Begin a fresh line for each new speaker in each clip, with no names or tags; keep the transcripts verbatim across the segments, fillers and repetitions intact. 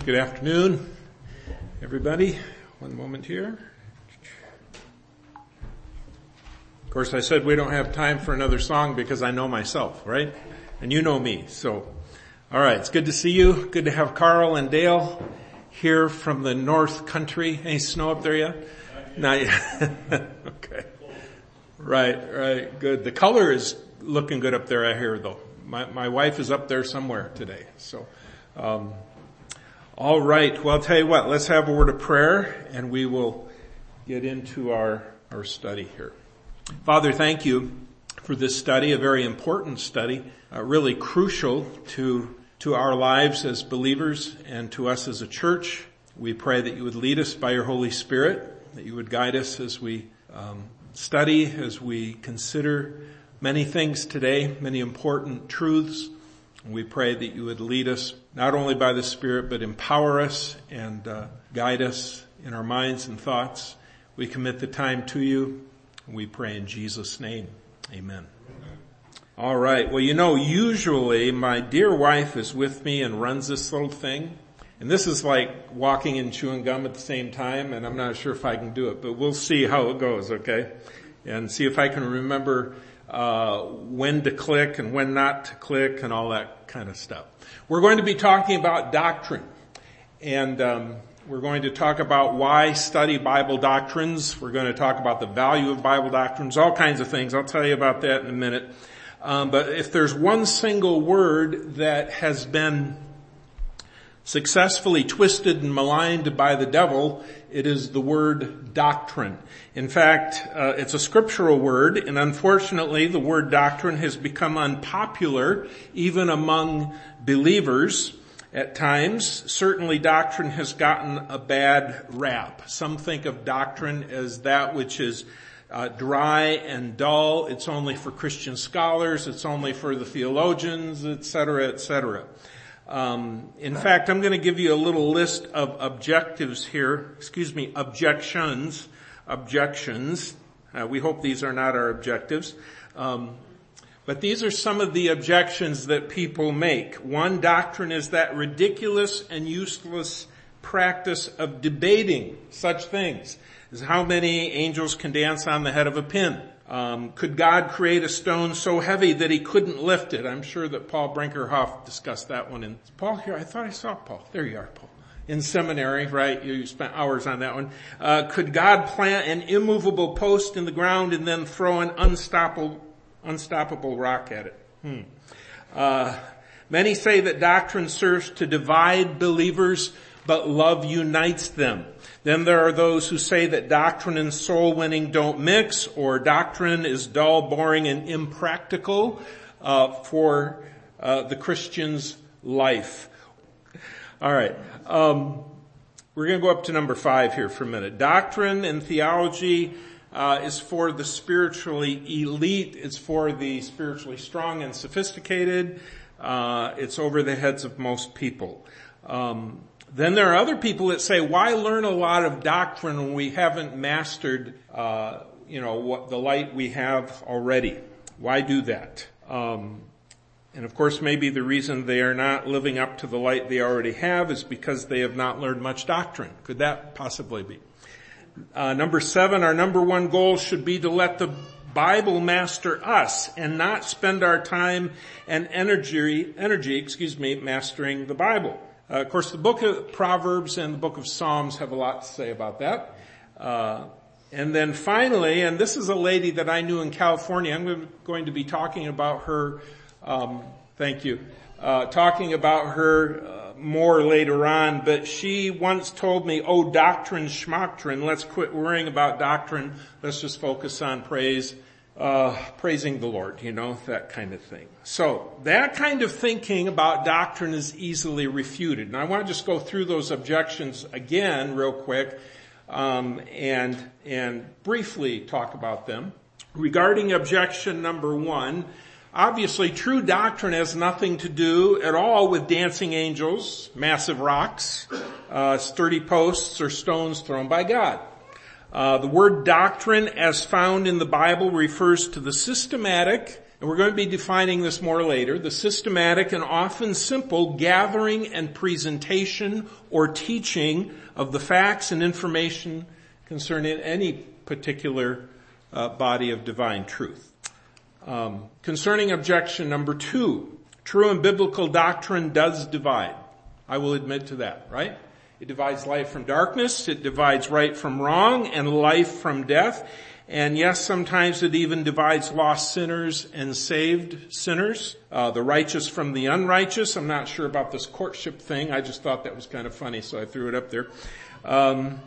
Good afternoon, everybody. One moment here. Of course, I said we don't have time for another song because I know myself, right? And you know me. So, all right, it's good to see you. Good to have Carl and Dale here from the North Country. Any snow up there yet? Not yet. Okay. Right, right. Good. The color is looking good up there, I hear, though. My my wife is up there somewhere today. So, um, all right. Well, I'll tell you what. Let's have a word of prayer, and we will get into our our study here. Father, thank you for this study, a very important study, uh, really crucial to to our lives as believers and to us as a church. We pray that you would lead us by your Holy Spirit, that you would guide us as we um, study, as we consider many things today, many important truths. We pray that you would lead us not only by the Spirit, but empower us and uh, guide us in our minds and thoughts. We commit the time to you. We pray in Jesus' name. Amen. All right. Well, you know, usually my dear wife is with me and runs this little thing. And this is like walking and chewing gum at the same time, and I'm not sure if I can do it, but we'll see how it goes, okay? And see if I can remember uh when to click and when not to click and all that kind of stuff. We're going to be talking about doctrine. And um we're going to talk about why study Bible doctrines. We're going to talk about the value of Bible doctrines, all kinds of things. I'll tell you about that in a minute. Um but if there's one single word that has been successfully twisted and maligned by the devil, it is the word doctrine. In fact, uh, it's a scriptural word, and unfortunately the word doctrine has become unpopular even among believers at times. Certainly doctrine has gotten a bad rap. Some think of doctrine as that which is uh, dry and dull. It's only for Christian scholars. It's only for the theologians, et cetera, et cetera. Um, in fact, I'm going to give you a little list of objectives here, excuse me, objections, objections. Uh, we hope these are not our objectives. Um, but these are some of the objections that people make. One, doctrine is that ridiculous and useless practice of debating such things as how many angels can dance on the head of a pin. Um, could God create a stone so heavy that he couldn't lift it? I'm sure that Paul Brinkerhoff discussed that one. In Paul here, I thought I saw Paul. There you are, Paul. In seminary, right? You spent hours on that one. Uh, could God plant an immovable post in the ground and then throw an unstoppable, unstoppable rock at it? Hmm. Uh, many say that doctrine serves to divide believers, but love unites them. Then there are those who say that doctrine and soul winning don't mix, or doctrine is dull, boring, and impractical uh, for uh, the Christian's life. All right. Um, we're going to go up to number five here for a minute. Doctrine and theology uh, is for the spiritually elite. It's for the spiritually strong and sophisticated. Uh, it's over the heads of most people. Um, Then there are other people that say, why learn a lot of doctrine when we haven't mastered, uh, you know, what the light we have already? Why do that? Um, and of course, maybe the reason they are not living up to the light they already have is because they have not learned much doctrine. Could that possibly be? Uh, number seven, our number one goal should be to let the Bible master us and not spend our time and energy, energy, excuse me, mastering the Bible. Uh, of course, the book of Proverbs and the book of Psalms have a lot to say about that. Uh, and then finally, and this is a lady that I knew in California. I'm going to be talking about her, um, thank you, uh, talking about her uh, more later on. But she once told me, oh, doctrine, schmoctrine, let's quit worrying about doctrine. Let's just focus on praise. Uh, praising the Lord, you know, that kind of thing. So that kind of thinking about doctrine is easily refuted. And I want to just go through those objections again real quick, um, and, and briefly talk about them. Regarding objection number one, obviously true doctrine has nothing to do at all with dancing angels, massive rocks, uh, sturdy posts, or stones thrown by God. Uh, the word doctrine as found in the Bible refers to the systematic and we're going to be defining this more later, the systematic and often simple gathering and presentation or teaching of the facts and information concerning any particular uh, body of divine truth. Um, concerning objection number two, true and biblical doctrine does divide. I will admit to that, right? It divides light from darkness, it divides right from wrong, and life from death. And yes, sometimes it even divides lost sinners and saved sinners, uh, the righteous from the unrighteous. I'm not sure about this courtship thing. I just thought that was kind of funny, so I threw it up there. Um,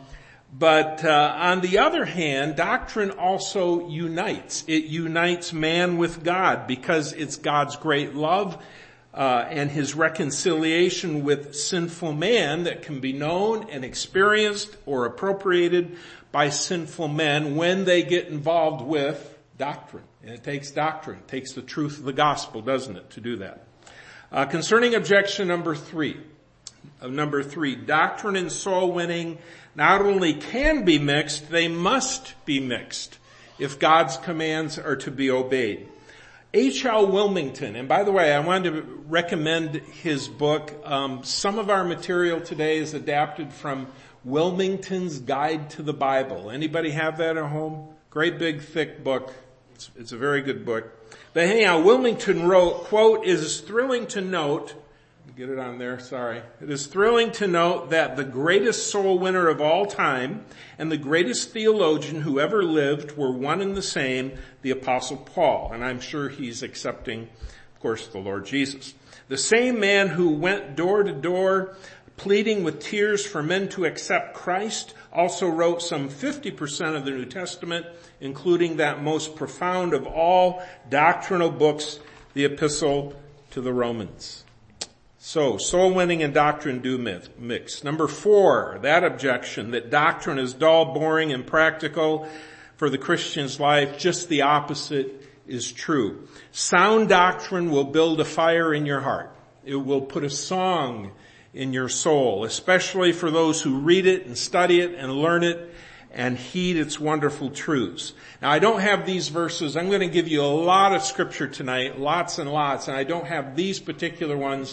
but uh, on the other hand, doctrine also unites. It unites man with God because it's God's great love uh, and his reconciliation with sinful man that can be known and experienced or appropriated by sinful men when they get involved with doctrine. And it takes doctrine. It takes the truth of the gospel, doesn't it, to do that. Uh, concerning objection number three, uh, number three, doctrine and soul winning not only can be mixed, they must be mixed if God's commands are to be obeyed. H L Wilmington, and by the way, I wanted to recommend his book. Um, some of our material today is adapted from Wilmington's Guide to the Bible. Anybody have that at home? Great big thick book. It's, it's a very good book. But anyhow, Wilmington wrote, quote, "It is thrilling to note," get it on there, sorry. "It is thrilling to note that the greatest soul winner of all time and the greatest theologian who ever lived were one and the same, the Apostle Paul." And I'm sure he's accepting, of course, the Lord Jesus. "The same man who went door to door pleading with tears for men to accept Christ also wrote some fifty percent of the New Testament, including that most profound of all doctrinal books, the Epistle to the Romans." So, soul winning and doctrine do mix. Number four, that objection that doctrine is dull, boring, and practical for the Christian's life, just the opposite is true. Sound doctrine will build a fire in your heart. It will put a song in your soul, especially for those who read it and study it and learn it and heed its wonderful truths. Now, I don't have these verses. I'm going to give you a lot of scripture tonight, lots and lots, and I don't have these particular ones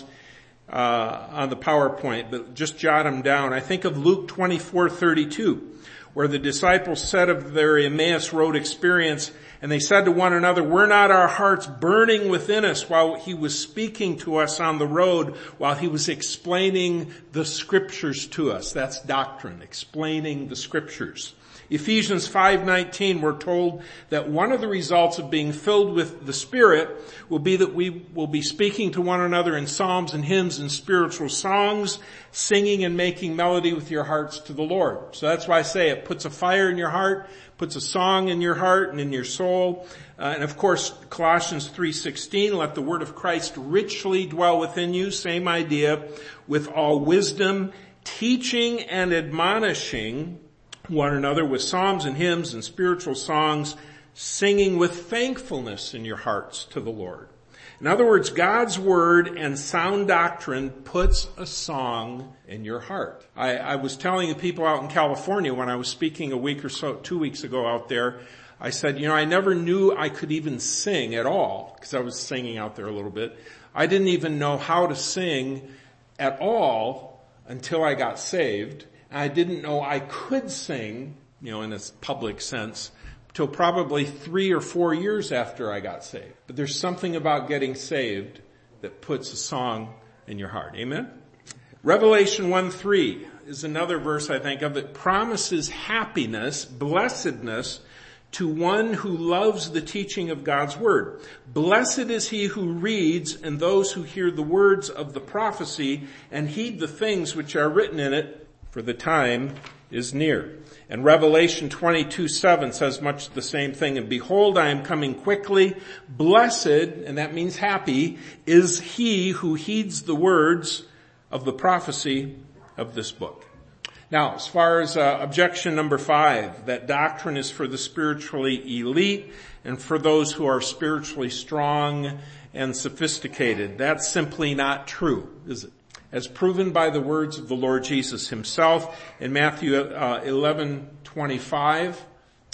uh on the PowerPoint, but just jot them down. I think of Luke twenty-four thirty-two, where the disciples said of their Emmaus Road experience, and they said to one another, "Were not our hearts burning within us while he was speaking to us on the road, while he was explaining the scriptures to us?" That's doctrine, explaining the scriptures. Ephesians five nineteen, we're told that one of the results of being filled with the Spirit will be that we will be speaking to one another in psalms and hymns and spiritual songs, singing and making melody with your hearts to the Lord. So that's why I say it puts a fire in your heart, puts a song in your heart and in your soul. Uh, and of course, Colossians three sixteen, "Let the word of Christ richly dwell within you," same idea, "with all wisdom, teaching and admonishing one another with psalms and hymns and spiritual songs, singing with thankfulness in your hearts to the Lord." In other words, God's word and sound doctrine puts a song in your heart. I, I was telling the people out in California when I was speaking a week or so, two weeks ago out there, I said, you know, I never knew I could even sing at all, because I was singing out there a little bit. I didn't even know how to sing at all until I got saved. I didn't know I could sing, you know, in a public sense, till probably three or four years after I got saved. But there's something about getting saved that puts a song in your heart. Amen? Revelation one three is another verse I think of that promises happiness, blessedness, to one who loves the teaching of God's word. "Blessed is he who reads and those who hear the words of the prophecy and heed the things which are written in it, for the time is near." And Revelation twenty-two seven says much the same thing. "And behold, I am coming quickly. Blessed," and that means happy, "is he who heeds the words of the prophecy of this book." Now, as far as uh, objection number five, that doctrine is for the spiritually elite and for those who are spiritually strong and sophisticated. That's simply not true, is it? As proven by the words of the Lord Jesus himself in Matthew uh, eleven twenty-five,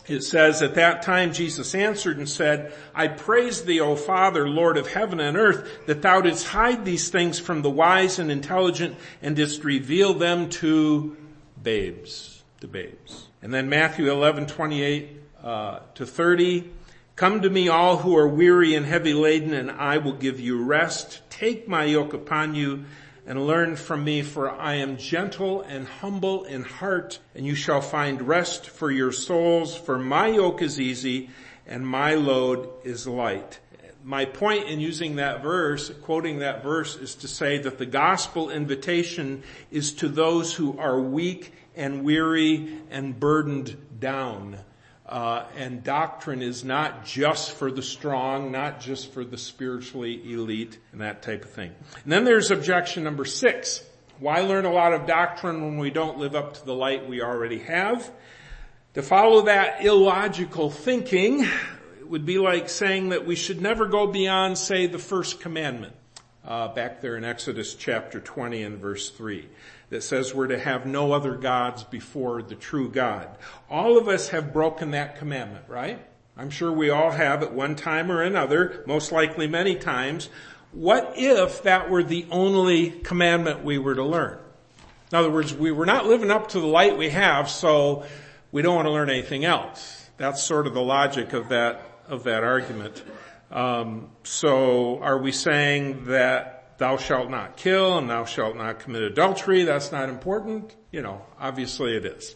It says, at that time Jesus answered and said, I praise thee, O Father, Lord of heaven and earth, that thou didst hide these things from the wise and intelligent and didst reveal them to babes, to babes. And then Matthew eleven twenty-eight uh, to thirty, come to me all who are weary and heavy laden, and I will give you rest. Take my yoke upon you and learn from me, for I am gentle and humble in heart, and you shall find rest for your souls. For my yoke is easy and my load is light. My point in using that verse, quoting that verse, is to say that the gospel invitation is to those who are weak and weary and burdened down. Uh, and doctrine is not just for the strong, not just for the spiritually elite and that type of thing. And then there's objection number six. Why learn a lot of doctrine when we don't live up to the light we already have? To follow that illogical thinking would be like saying that we should never go beyond, say, the first commandment. Uh, back there in Exodus chapter twenty and verse three, that says we're to have no other gods before the true God. All of us have broken that commandment, right? I'm sure we all have at one time or another, most likely many times. What if that were the only commandment we were to learn? In other words, we were not living up to the light we have, so we don't want to learn anything else. That's sort of the logic of that, of that argument. Um, so are we saying that thou shalt not kill and thou shalt not commit adultery? That's not important? You know, obviously it is.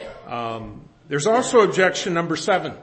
Um, there's also objection number seven.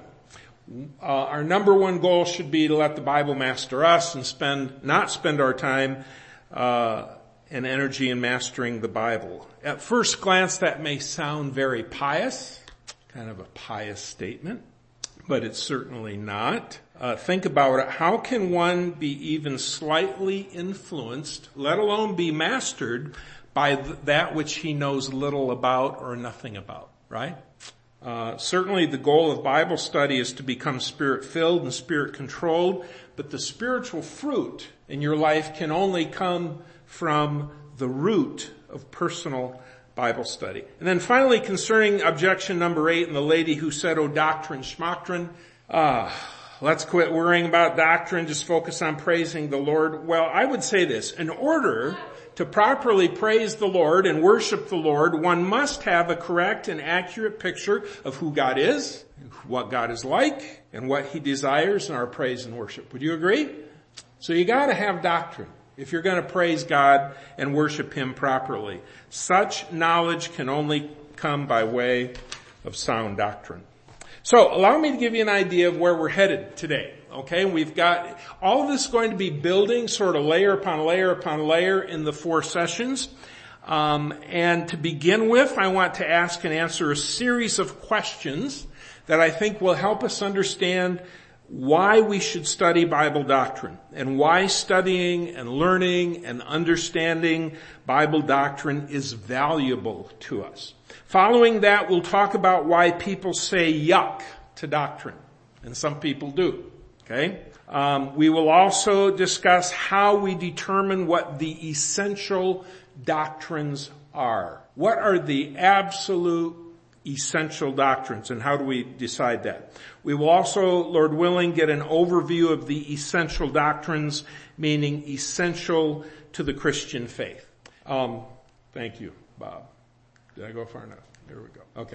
Uh, our number one goal should be to let the Bible master us and spend, not spend our time, uh, and energy in mastering the Bible. At first glance that may sound very pious, kind of a pious statement, but it's certainly not. Uh, think about it. How can one be even slightly influenced, let alone be mastered, by th- that which he knows little about or nothing about, right? Uh, certainly the goal of Bible study is to become spirit-filled and spirit-controlled, but the spiritual fruit in your life can only come from the root of personal Bible study. And then finally, concerning objection number eight and the lady who said, oh, doctrine, schmoctrine, uh, let's quit worrying about doctrine, just focus on praising the Lord. Well, I would say this. In order to properly praise the Lord and worship the Lord, one must have a correct and accurate picture of who God is, what God is like, and what He desires in our praise and worship. Would you agree? So you gotta have doctrine if you're gonna praise God and worship Him properly. Such knowledge can only come by way of sound doctrine. So allow me to give you an idea of where we're headed today. Okay, we've got all of this going to be building sort of layer upon layer upon layer in the four sessions. Um, and to begin with, I want to ask and answer a series of questions that I think will help us understand why we should study Bible doctrine and why studying and learning and understanding Bible doctrine is valuable to us. Following that, we'll talk about why people say yuck to doctrine, and some people do. Okay? Um, we will also discuss how we determine what the essential doctrines are. What are the absolute essential doctrines, and how do we decide that? We will also, Lord willing, get an overview of the essential doctrines, meaning essential to the Christian faith. Um, thank you, Bob. Did I go far enough? There we go. Okay.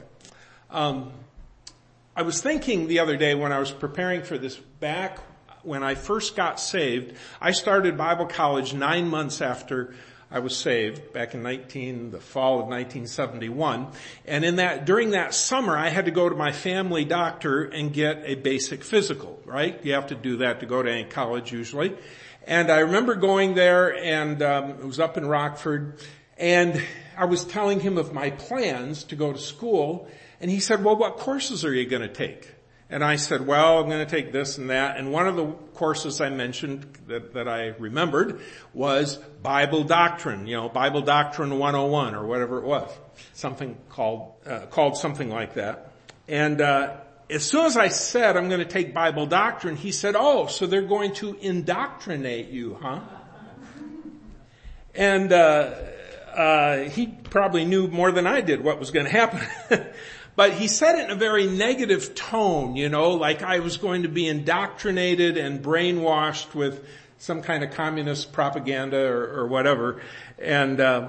Um, I was thinking the other day when I was preparing for this, back when I first got saved, I started Bible college nine months after I was saved, back in nineteen, the fall of nineteen seventy-one. And in that, during that summer, I had to go to my family doctor and get a basic physical, right? You have to do that to go to any college usually. And I remember going there, and um, it was up in Rockford, and I was telling him of my plans to go to school, and he said, well, what courses are you going to take? And I said, well, I'm going to take this and that. And one of the courses I mentioned that, that I remembered was Bible Doctrine, you know, Bible Doctrine one oh one or whatever it was. Something called, uh, called something like that. And, uh, as soon as I said I'm going to take Bible Doctrine, he said, oh, so they're going to indoctrinate you, huh? And, uh, uh, he probably knew more than I did what was going to happen. But he said it in a very negative tone, you know, like I was going to be indoctrinated and brainwashed with some kind of communist propaganda or, or whatever. And uh,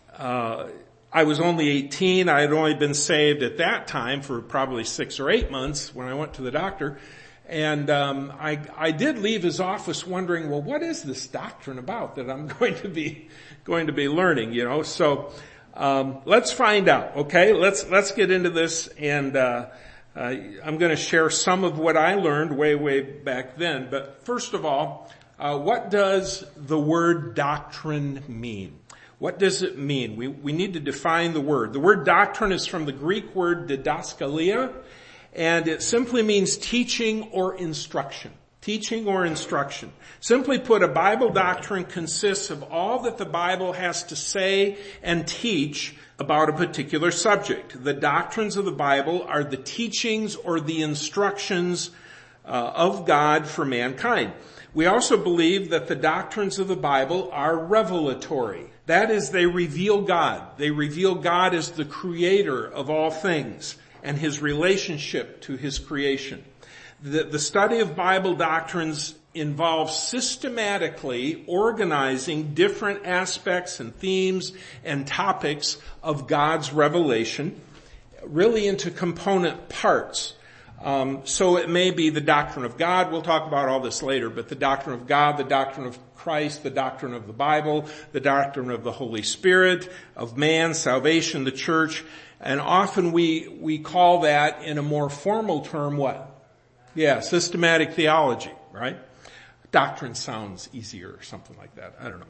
uh I was only eighteen. I had only been saved at that time for probably six or eight months when I went to the doctor. And um I I did leave his office wondering, well, what is this doctrine about that I'm going to be going to be learning, you know? So um let's find out, okay? Let's let's get into this, and uh, uh I'm going to share some of what I learned way way back then. But first of all, uh what does the word doctrine mean? What does it mean? We we need to define the word. The word doctrine is from the Greek word didaskalia, and it simply means teaching or instruction. Teaching or instruction. Simply put, a Bible doctrine consists of all that the Bible has to say and teach about a particular subject. The doctrines of the Bible are the teachings or the instructions uh, of God for mankind. We also believe that the doctrines of the Bible are revelatory. That is, they reveal God. They reveal God as the creator of all things and his relationship to his creation. The, the study of Bible doctrines involves systematically organizing different aspects and themes and topics of God's revelation, really into component parts. Um, so it may be the doctrine of God. We'll talk about all this later, but the doctrine of God, the doctrine of Christ, the doctrine of the Bible, the doctrine of the Holy Spirit, of man, salvation, the church. And often we, we call that in a more formal term what? Yeah, systematic theology, right? Doctrine sounds easier or something like that. I don't know.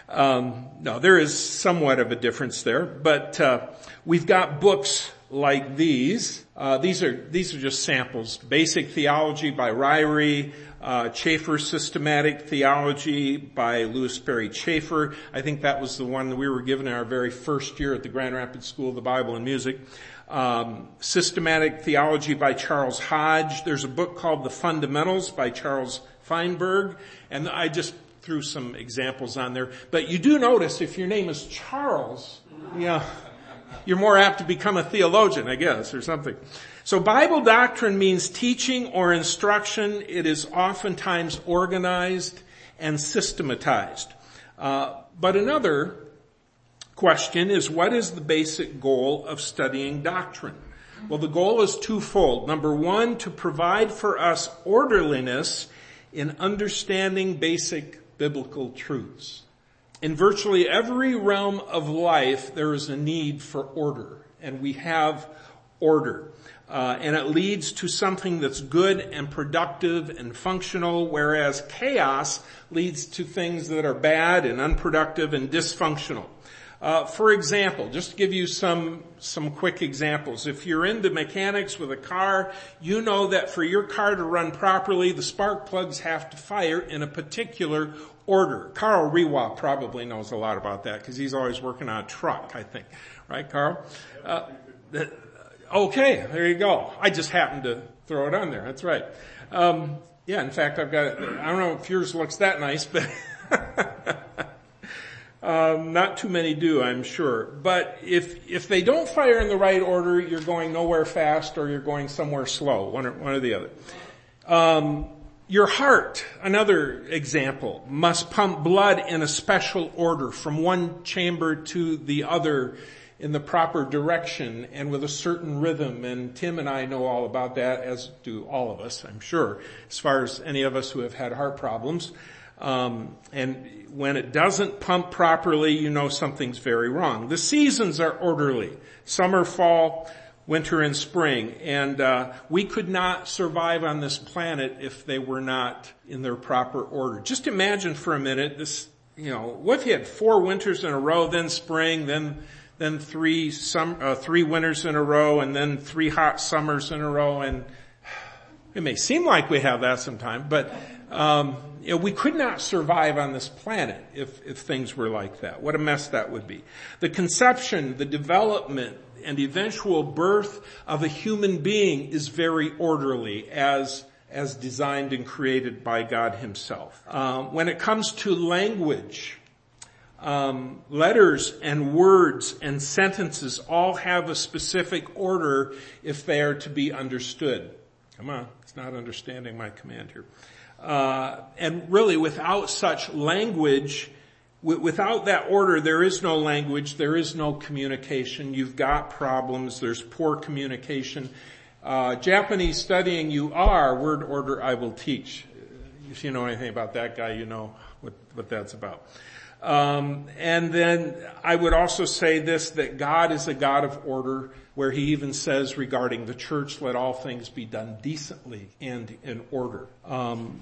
Um, no, there is somewhat of a difference there, but uh, we've got books like these. Uh, these are these are just samples. Basic Theology by Ryrie, uh, Chafer's Systematic Theology by Lewis Perry Chafer. I think that was the one that we were given in our very first year at the Grand Rapids School of the Bible and Music. Um, Systematic Theology by Charles Hodge. There's a book called The Fundamentals by Charles Feinberg, and I just threw some examples on there. But you do notice if your name is Charles, yeah, you're more apt to become a theologian, I guess, or something. So Bible doctrine means teaching or instruction. It is oftentimes organized and systematized. Uh, but another question is, what is the basic goal of studying doctrine? Well, the goal is twofold. Number one, to provide for us orderliness in understanding basic biblical truths. In virtually every realm of life, there is a need for order, and we have order. Uh, and it leads to something that's good and productive and functional, whereas chaos leads to things that are bad and unproductive and dysfunctional. Uh, for example, just to give you some, some quick examples. If you're into mechanics with a car, you know that for your car to run properly, the spark plugs have to fire in a particular order. Carl Rewa probably knows a lot about that because he's always working on a truck, I think. Right, Carl? Uh, okay, there you go. I just happened to throw it on there. That's right. Um, yeah, in fact, I've got, I don't know if yours looks that nice, but Um, not too many do, I'm sure. But if, if they don't fire in the right order, you're going nowhere fast or you're going somewhere slow, one or, one or the other. Um, your heart, another example, must pump blood in a special order from one chamber to the other in the proper direction and with a certain rhythm. And Tim and I know all about that, as do all of us, I'm sure, as far as any of us who have had heart problems. Um, and when it doesn't pump properly, you know something's very wrong. The seasons are orderly. Summer, fall, winter, and spring. And, uh, we could not survive on this planet if they were not in their proper order. Just imagine for a minute this, you know, what if you had four winters in a row, then spring, then, then three some, uh, three winters in a row, and then three hot summers in a row. And it may seem like we have that sometime, but, um, you know, we could not survive on this planet if, if things were like that. What a mess that would be. The conception, the development, and eventual birth of a human being is very orderly as, as designed and created by God himself. Um, when it comes to language, Um, letters and words and sentences all have a specific order if they are to be understood. Come on, it's not understanding my command here. Uh, and really without such language, w- without that order, there is no language, there is no communication. You've got problems, there's poor communication. Uh, Japanese studying you are, word order I will teach. If you know anything about that guy, you know what, what that's about. Um, and then I would also say this, that God is a God of order, where he even says regarding the church, let all things be done decently and in order. Um,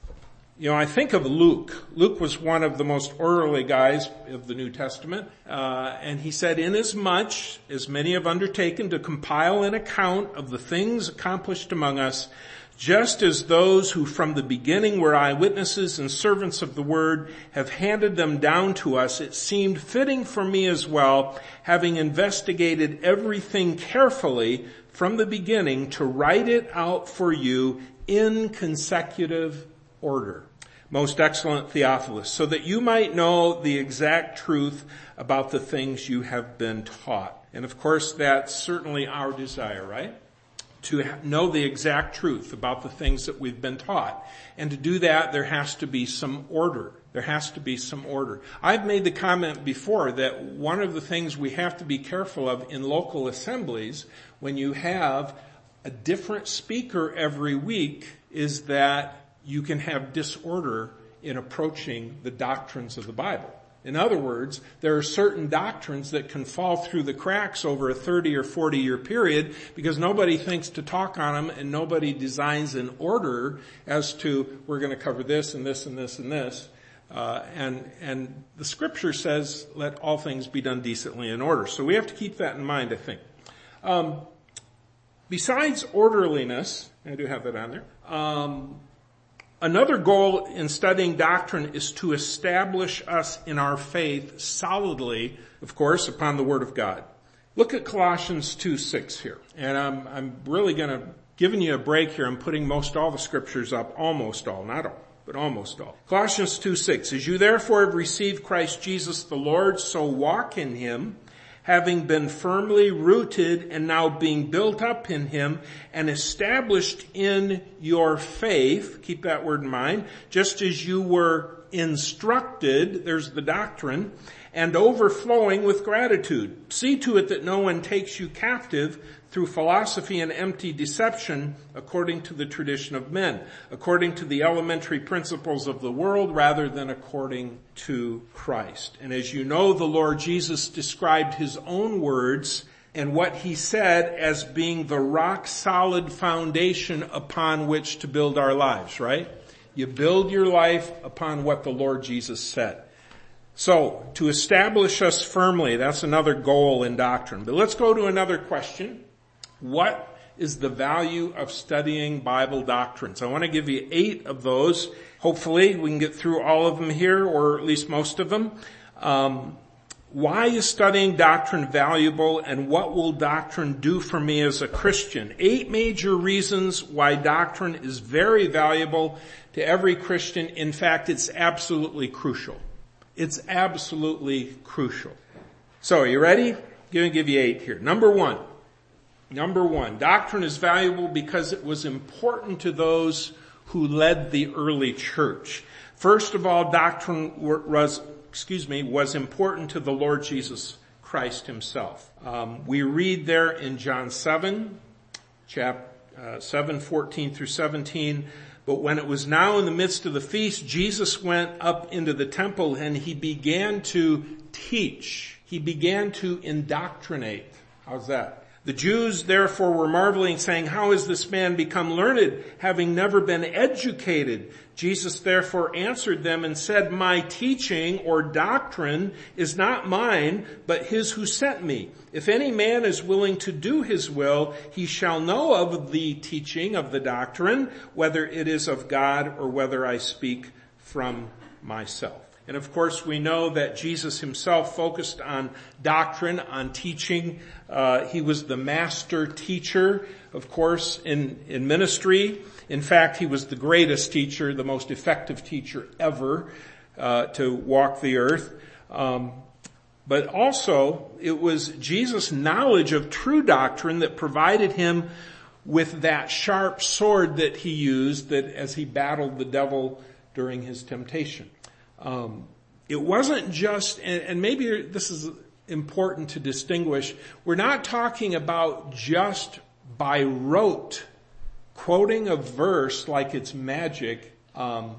you know, I think of Luke. Luke was one of the most orderly guys of the New Testament. Uh, and he said, inasmuch as many have undertaken to compile an account of the things accomplished among us, just as those who from the beginning were eyewitnesses and servants of the word have handed them down to us, it seemed fitting for me as well, having investigated everything carefully from the beginning, to write it out for you in consecutive order. Most excellent Theophilus, so that you might know the exact truth about the things you have been taught. And of course, that's certainly our desire, right? To know the exact truth about the things that we've been taught. And to do that, there has to be some order. There has to be some order. I've made the comment before that one of the things we have to be careful of in local assemblies, when you have a different speaker every week, is that you can have disorder in approaching the doctrines of the Bible. In other words, there are certain doctrines that can fall through the cracks over a thirty or forty year period because nobody thinks to talk on them and nobody designs an order as to, we're going to cover this and this and this and this. Uh, and, and the scripture says, let all things be done decently in order. So we have to keep that in mind, I think. Um, besides orderliness, I do have that on there, um, another goal in studying doctrine is to establish us in our faith solidly, of course, upon the Word of God. Look at Colossians two six here. And I'm, I'm really going to, giving you a break here, I'm putting most all the scriptures up, almost all, not all, but almost all. Colossians two six, as you therefore have received Christ Jesus the Lord, so walk in him, having been firmly rooted and now being built up in him and established in your faith, keep that word in mind, just as you were instructed, there's the doctrine, and overflowing with gratitude. See to it that no one takes you captive through philosophy and empty deception according to the tradition of men, according to the elementary principles of the world rather than according to Christ. And as you know, the Lord Jesus described his own words and what he said as being the rock solid foundation upon which to build our lives, right? You build your life upon what the Lord Jesus said. So, to establish us firmly, that's another goal in doctrine. But let's go to another question. What is the value of studying Bible doctrines? I want to give you eight of those. Hopefully we can get through all of them here, or at least most of them. Um, why is studying doctrine valuable, and what will doctrine do for me as a Christian? Eight major reasons why doctrine is very valuable to every Christian. In fact, it's absolutely crucial. It's absolutely crucial. So, are you ready? I'm going to give you eight here. Number one. Number one, doctrine is valuable because it was important to those who led the early church. First of all, doctrine was, excuse me, was important to the Lord Jesus Christ himself. Um, we read there in John seven, chapter uh, seven, fourteen through seventeen. But when it was now in the midst of the feast, Jesus went up into the temple and he began to teach. He began to indoctrinate. How's that? The Jews therefore were marveling, saying, how has this man become learned, having never been educated? Jesus therefore answered them and said, my teaching or doctrine is not mine, but his who sent me. If any man is willing to do his will, he shall know of the teaching of the doctrine, whether it is of God or whether I speak from myself. And of course, we know that Jesus himself focused on doctrine, on teaching. Uh, he was the master teacher, of course, in, in ministry. In fact, he was the greatest teacher, the most effective teacher ever uh, to walk the earth. Um, but also, it was Jesus' knowledge of true doctrine that provided him with that sharp sword that he used that as he battled the devil during his temptation. Um, it wasn't just, and, and maybe this is important to distinguish, we're not talking about just by rote quoting a verse like it's magic, um,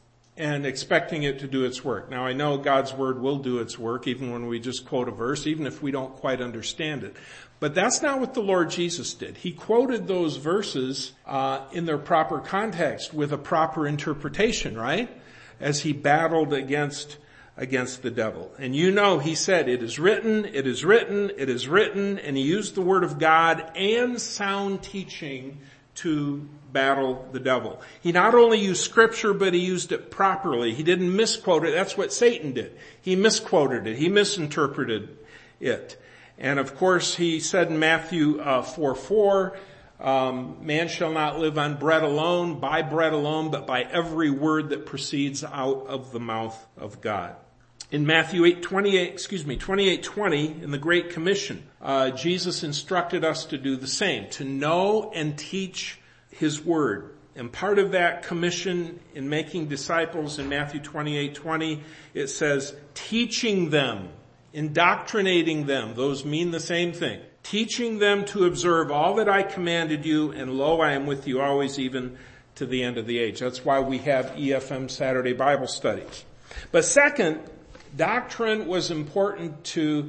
and expecting it to do its work. Now I know God's word will do its work even when we just quote a verse, even if we don't quite understand it. But that's not what the Lord Jesus did. He quoted those verses uh in their proper context with a proper interpretation, right? As he battled against against the devil. And you know, he said, it is written, it is written, it is written, and he used the word of God and sound teaching to battle the devil. He not only used scripture, but he used it properly. He didn't misquote it. That's what Satan did. He misquoted it. He misinterpreted it. And of course, he said in Matthew uh, four four, um, man shall not live on bread alone, by bread alone, but by every word that proceeds out of the mouth of God. In Matthew eight twenty-eight, excuse me, twenty-eight twenty, in the Great Commission, uh, Jesus instructed us to do the same, to know and teach his word. And part of that commission in making disciples in Matthew twenty-eight twenty, it says, teaching them, indoctrinating them. Those mean the same thing. Teaching them to observe all that I commanded you, and lo, I am with you always, even to the end of the age. That's why we have E F M Saturday Bible studies. But second, doctrine was important to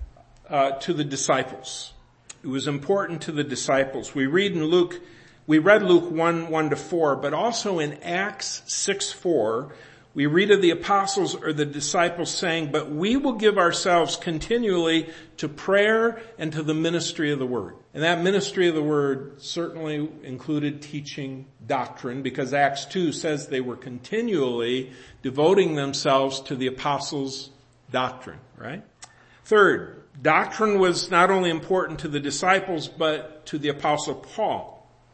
uh, to the disciples. It was important to the disciples. We read in Luke, we read Luke one, one to four, but also in Acts six, four, we read of the apostles or the disciples saying, but we will give ourselves continually to prayer and to the ministry of the word. And that ministry of the word certainly included teaching doctrine, because Acts two says they were continually devoting themselves to the apostles' doctrine, right? Third, doctrine was not only important to the disciples, but to the apostle Paul.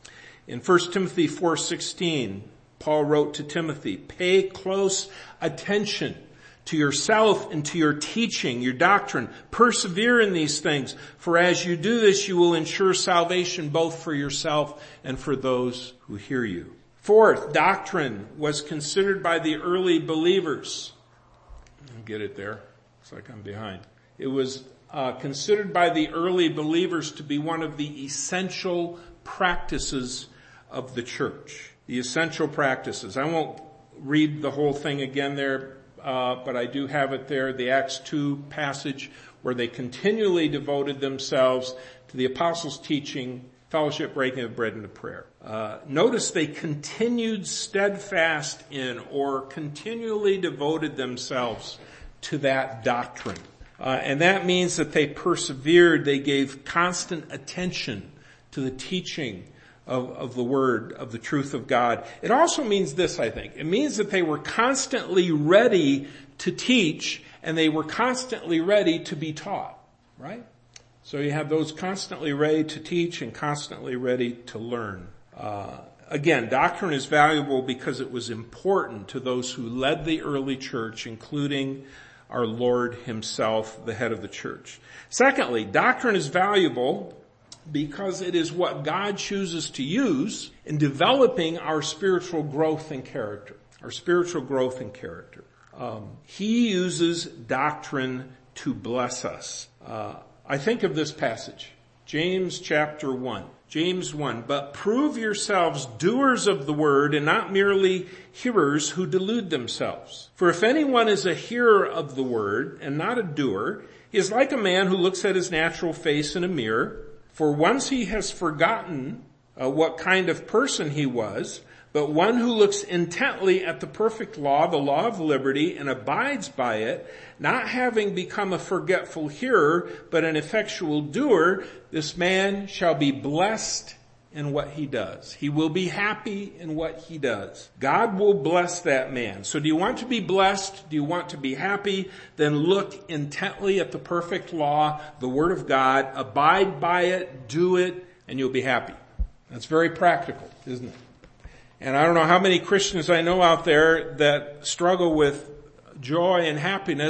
In First Timothy four sixteen, Paul wrote to Timothy, pay close attention to yourself and to your teaching, your doctrine. Persevere in these things, for as you do this, you will ensure salvation both for yourself and for those who hear you. Fourth, doctrine was considered by the early believers. I'll get it there. Looks like I'm behind. It was uh, considered by the early believers to be one of the essential practices of the church. The essential practices. I won't read the whole thing again there, uh, but I do have it there, the Acts two passage where they continually devoted themselves to the apostles' teaching, fellowship, breaking of bread, and to prayer. Uh, notice they continued steadfast in or continually devoted themselves to that doctrine. Uh, and that means that they persevered, they gave constant attention to the teaching Of, of the word, of the truth of God. It also means this, I think. It means that they were constantly ready to teach, and they were constantly ready to be taught, right? So you have those constantly ready to teach and constantly ready to learn. Uh, again, doctrine is valuable because it was important to those who led the early church, including our Lord himself, the head of the church. Secondly, doctrine is valuable because it is what God chooses to use in developing our spiritual growth and character. Our spiritual growth and character. Um, he uses doctrine to bless us. Uh, I think of this passage, James chapter one. James one, but prove yourselves doers of the word and not merely hearers who delude themselves. For if anyone is a hearer of the word and not a doer, he is like a man who looks at his natural face in a mirror. For once he has forgotten uh, what kind of person he was, but one who looks intently at the perfect law, the law of liberty, and abides by it, not having become a forgetful hearer, but an effectual doer, this man shall be blessed in what he does. He will be happy in what he does. God will bless that man. So do you want to be blessed? Do you want to be happy? Then look intently at the perfect law, the word of God, abide by it, do it, and you'll be happy. That's very practical, isn't it? And I don't know how many Christians I know out there that struggle with joy and happiness,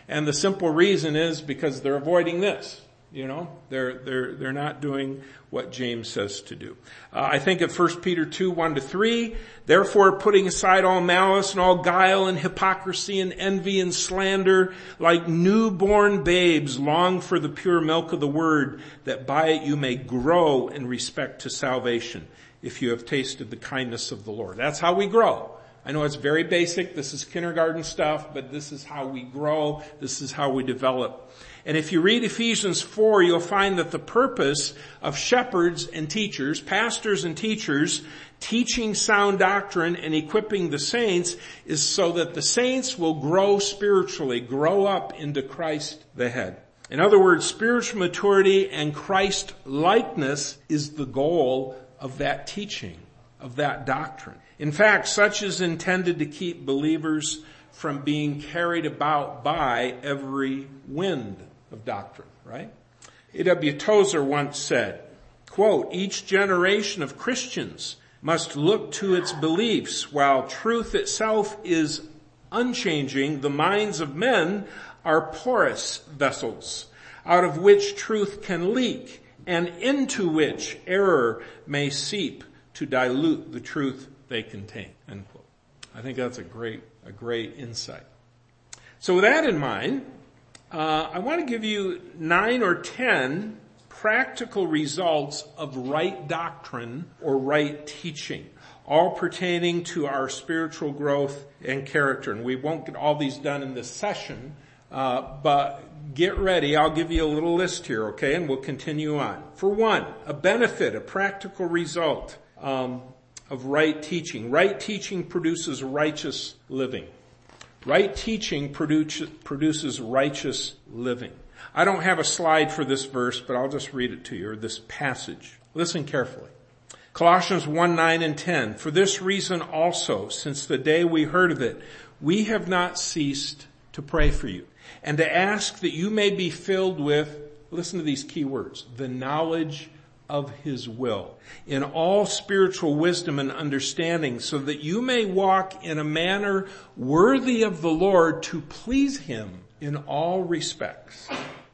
And the simple reason is because they're avoiding this. You know, they're, they're, they're not doing what James says to do. Uh, I think of First Peter two, one to three, therefore putting aside all malice and all guile and hypocrisy and envy and slander, like newborn babes, long for the pure milk of the word, that by it you may grow in respect to salvation, if you have tasted the kindness of the Lord. That's how we grow. I know it's very basic. This is kindergarten stuff, but this is how we grow. This is how we develop. And if you read Ephesians four, you'll find that the purpose of shepherds and teachers, pastors and teachers, teaching sound doctrine and equipping the saints is so that the saints will grow spiritually, grow up into Christ the head. In other words, spiritual maturity and Christ likeness is the goal of that teaching, of that doctrine. In fact, such is intended to keep believers from being carried about by every wind of doctrine, right? A W Tozer once said, quote, each generation of Christians must look to its beliefs. While truth itself is unchanging, the minds of men are porous vessels out of which truth can leak and into which error may seep to dilute the truth they contain, end quote. I think that's a great, a great insight. So with that in mind, uh, I want to give you nine or ten practical results of right doctrine or right teaching, all pertaining to our spiritual growth and character. And we won't get all these done in this session, uh, but get ready. I'll give you a little list here, okay? And we'll continue on. For one, a benefit, a practical result, um, of right teaching. Right teaching produces righteous living. Right teaching produce, produces righteous living. I don't have a slide for this verse, but I'll just read it to you, or this passage. Listen carefully. Colossians one, nine and ten. For this reason also, since the day we heard of it, we have not ceased to pray for you and to ask that you may be filled with, listen to these key words, the knowledge of his will, in all spiritual wisdom and understanding, so that you may walk in a manner worthy of the Lord, to please him in all respects,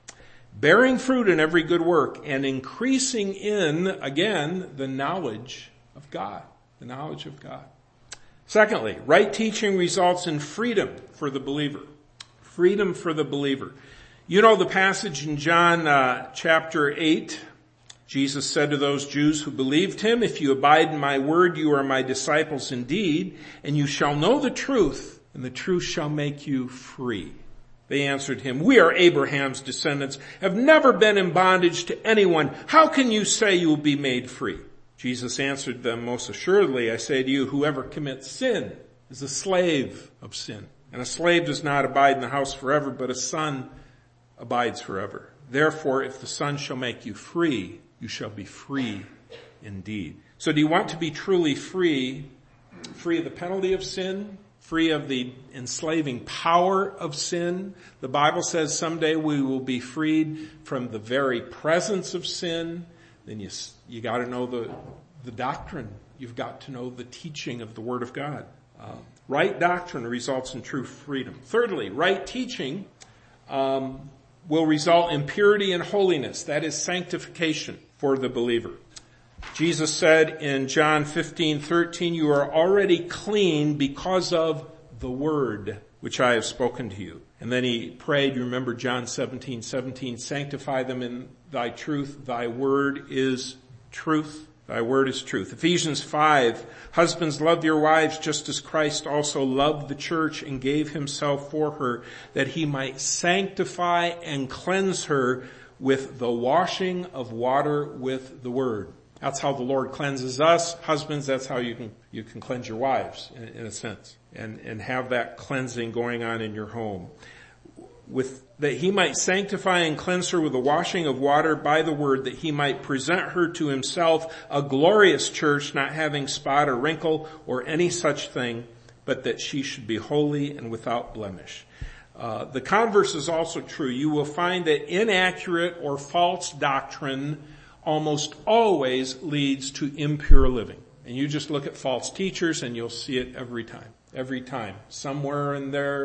bearing fruit in every good work and increasing in, again, the knowledge of God, the knowledge of God. Secondly, right teaching results in freedom for the believer. Freedom for the believer. You know the passage in John uh, chapter eight. Jesus said to those Jews who believed him, if you abide in my word, you are my disciples indeed, and you shall know the truth, and the truth shall make you free. They answered him, we are Abraham's descendants, have never been in bondage to anyone. How can you say you will be made free? Jesus answered them, most assuredly, I say to you, whoever commits sin is a slave of sin. And a slave does not abide in the house forever, but a son abides forever. Therefore, if the Son shall make you free, you shall be free indeed. So do you want to be truly free, free of the penalty of sin, free of the enslaving power of sin? The Bible says someday we will be freed from the very presence of sin. Then you, you got to know the, the doctrine. You've got to know the teaching of the Word of God. Uh, right doctrine results in true freedom. Thirdly, right teaching um, will result in purity and holiness. That is sanctification for the believer. Jesus said in John fifteen thirteen, you are already clean because of the word which I have spoken to you. And then he prayed, you remember John seventeen seventeen, sanctify them in thy truth. Thy word is truth. Thy word is truth. Ephesians five, husbands, love your wives just as Christ also loved the church and gave himself for her, that he might sanctify and cleanse her with the washing of water with the word. That's how the Lord cleanses us. Husbands, that's how you can, you can cleanse your wives in, in a sense, and, and have that cleansing going on in your home. With, that he might sanctify and cleanse her with the washing of water by the word, that he might present her to himself a glorious church, not having spot or wrinkle or any such thing, but that she should be holy and without blemish. Uh, the converse is also true. You will find that inaccurate or false doctrine almost always leads to impure living. And you just look at false teachers and you'll see it every time. Every time. Somewhere in their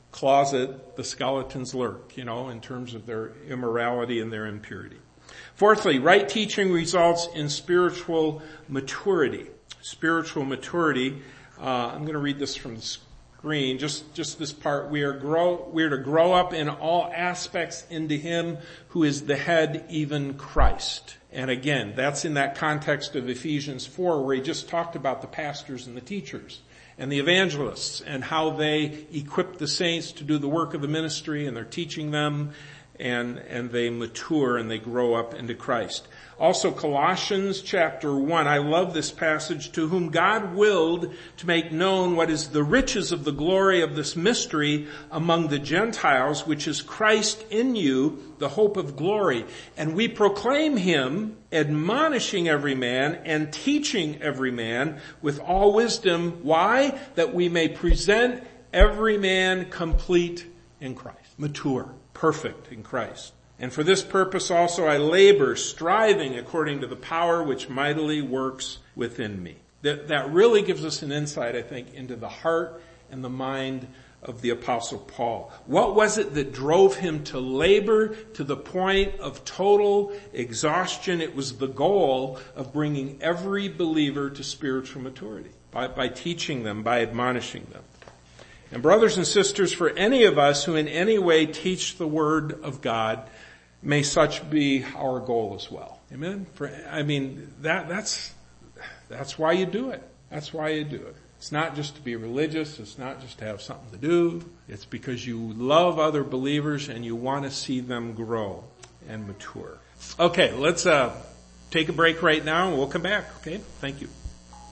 closet the skeletons lurk, you know, in terms of their immorality and their impurity. Fourthly, right teaching results in spiritual maturity. Spiritual maturity, uh, I'm going to read this from the screen, just, just this part. We are grow, we are to grow up in all aspects into Him who is the head, even Christ. And again, that's in that context of Ephesians four, where he just talked about the pastors and the teachers and the evangelists and how they equip the saints to do the work of the ministry, and they're teaching them, and, and they mature and they grow up into Christ. Also Colossians chapter one, I love this passage, to whom God willed to make known what is the riches of the glory of this mystery among the Gentiles, which is Christ in you, the hope of glory. And we proclaim Him, admonishing every man and teaching every man with all wisdom. Why? That we may present every man complete in Christ. Mature, perfect in Christ. And for this purpose also I labor, striving according to the power which mightily works within me. That, that really gives us an insight, I think, into the heart and the mind of the Apostle Paul. What was it that drove him to labor to the point of total exhaustion? It was the goal of bringing every believer to spiritual maturity by, by teaching them, by admonishing them. And brothers and sisters, for any of us who in any way teach the Word of God, may such be our goal as well. Amen? For, I mean, that, that's, that's why you do it. That's why you do it. It's not just to be religious. It's not just to have something to do. It's because you love other believers and you want to see them grow and mature. Okay, let's, uh, take a break right now and we'll come back. Okay? Thank you.